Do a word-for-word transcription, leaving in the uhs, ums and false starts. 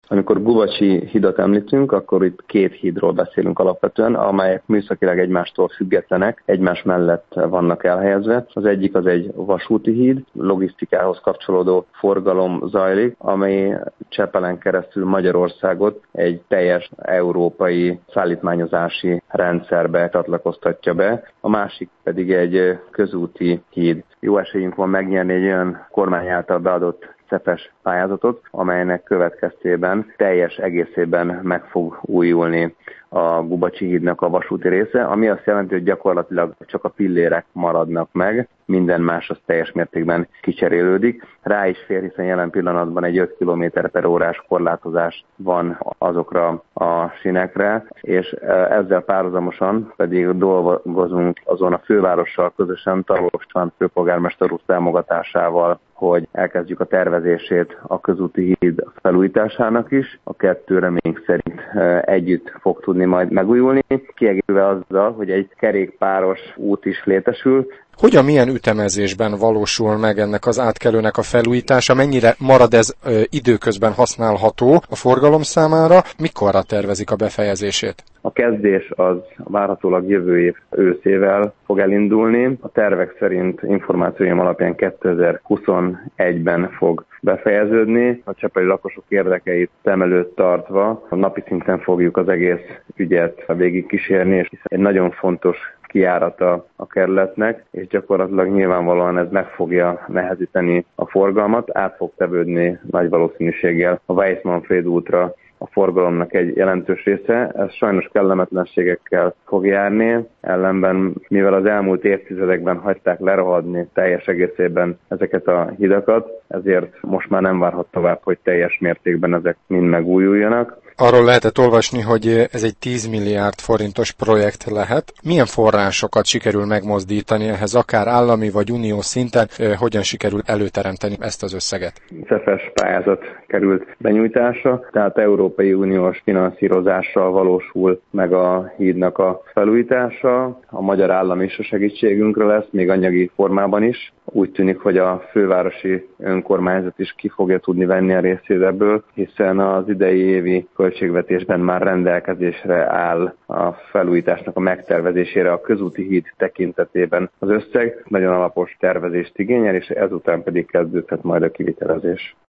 Amikor Gubacsi hidat említünk, akkor itt két hídról beszélünk alapvetően, amelyek műszakilag egymástól függetlenek, egymás mellett vannak elhelyezve. Az egyik az egy vasúti híd, logisztikához kapcsolódó forgalom zajlik, amely Csepelen keresztül Magyarországot egy teljes európai szállítmányozási rendszerbe csatlakoztatja be. A másik pedig egy közúti híd. Jó esélyünk van megnyerni egy olyan kormány által beadott cefes pályázatot, amelynek következtében teljes egészében meg fog újulni a Gubacsi hídnak a vasúti része, ami azt jelenti, hogy gyakorlatilag csak a pillérek maradnak meg, minden más az teljes mértékben kicserélődik. Rá is fér, hiszen jelen pillanatban egy öt kilométer per órás korlátozás van azokra a sinekre, és ezzel párhuzamosan pedig dolgozunk azon a fővárossal közösen, Tarlós István főpolgármester úr támogatásával, hogy elkezdjük a tervezését a közúti híd felújításának is. A kettő remény szerint együtt fog tudni majd megújulni, kiegészülve azzal, hogy egy kerékpáros út is létesül. Hogyan, milyen ütemezésben valósul meg ennek az átkelőnek a felújítása? Mennyire marad ez ö, időközben használható a forgalom számára? Mikorra tervezik a befejezését? A kezdés az várhatólag jövő év őszével fog elindulni. A tervek szerint információim alapján kétezer-huszonegyben fog befejeződni. A csepeli lakosok érdekeit szem előtt tartva a napi szinten fogjuk az egész ügyet végig kísérni, és egy nagyon fontos kijárata a kerületnek, és gyakorlatilag nyilvánvalóan ez meg fogja nehezíteni a forgalmat, át fog tevődni nagy valószínűséggel a Weissmann-Fréd útra a forgalomnak egy jelentős része. Ez sajnos kellemetlenségekkel fog járni, ellenben mivel az elmúlt évtizedekben hagyták lerohadni teljes egészében ezeket a hidakat, ezért most már nem várhat tovább, hogy teljes mértékben ezek mind megújuljanak. Arról lehetett olvasni, hogy ez egy tíz milliárd forintos projekt lehet. Milyen forrásokat sikerül megmozdítani ehhez, akár állami vagy uniós szinten, hogyan sikerül előteremteni ezt az összeget? cefes pályázat került benyújtásra, tehát Európai Uniós finanszírozással valósul meg a hídnak a felújítása. A magyar állam is a segítségünkre lesz, még anyagi formában is. Úgy tűnik, hogy a fővárosi önkormányzat is ki fogja tudni venni a részét ebből, hiszen az idei évi költségvetésben már rendelkezésre áll a felújításnak a megtervezésére a közúti híd tekintetében az összeg. Nagyon alapos tervezést igényel, és ezután pedig kezdődhet majd a kivitelezés.